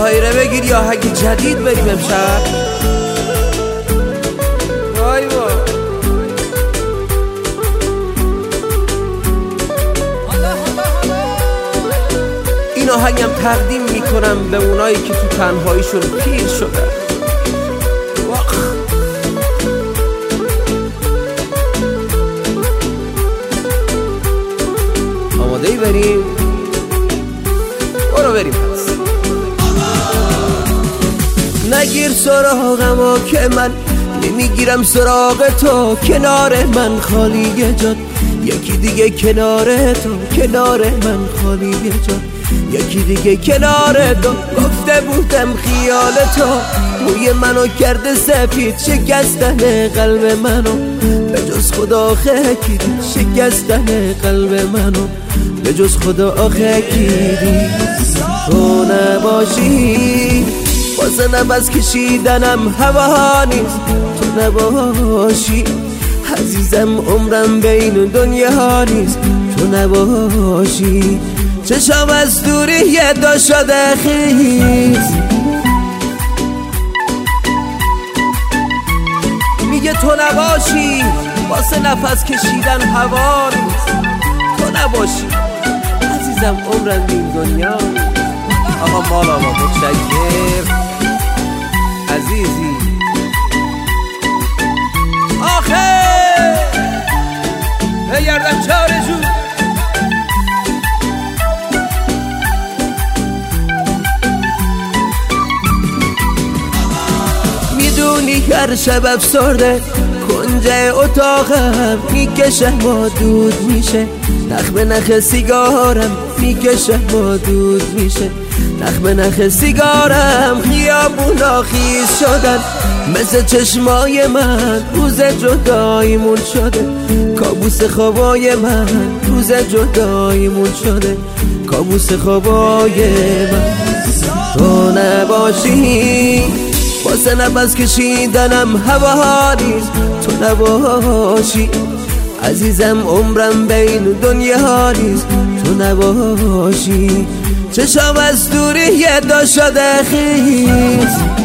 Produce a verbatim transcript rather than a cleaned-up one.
تایره بگیر یا آهنگ جدید بریم امشب. وای وای این آهنگم تقدیم میکنم به اونایی که تو تنهاییشون پیر شدن. آماده ای بریم؟ برو بریم پس. نگیر سراغمو که من نمیگیرم سراغ تو، کنار من خالیه جاد، یکی دیگه کنار تو، کنار من خالیه جاد، یکی دیگه کنار تو. گفته بودم خیال تو موی منو کرده سفید، شکستن قلب منو به جز خدا آخه کیدی، شکستن قلب منو به جز خدا آخه کیدی. تو نباشی واسه نفس کشیدنم هوا نیست، تو نباشی عزیزم عمرم بین دنیا نیست، تو نباشی چشم از دوری یه دو شده خیز. میگه تو نباشی واسه نفس کشیدن هوا نیست، تو نباشی عزیزم عمرم بین دنیا. آقا مال آقا متشکر عزیزی. آخه بگردم چاره جون میدونی هر شب افسرده کنج اتاقم میکشه ما دود میشه، نخ به نخ سیگارم میکشه ما دود میشه، نخ به نخ سیگارم خیابونا خیز شدن، مثل چشمای من روز جداییمون شده، کابوس خوابای من روز جداییمون شده، کابوس خوابای من. تو نباشی واسه نفس کشیدنم هوا نیست، تو نباشی عزیزم عمرم بین دنیا نیست، تو نباشی چشم از دوری یه دو شده خیز.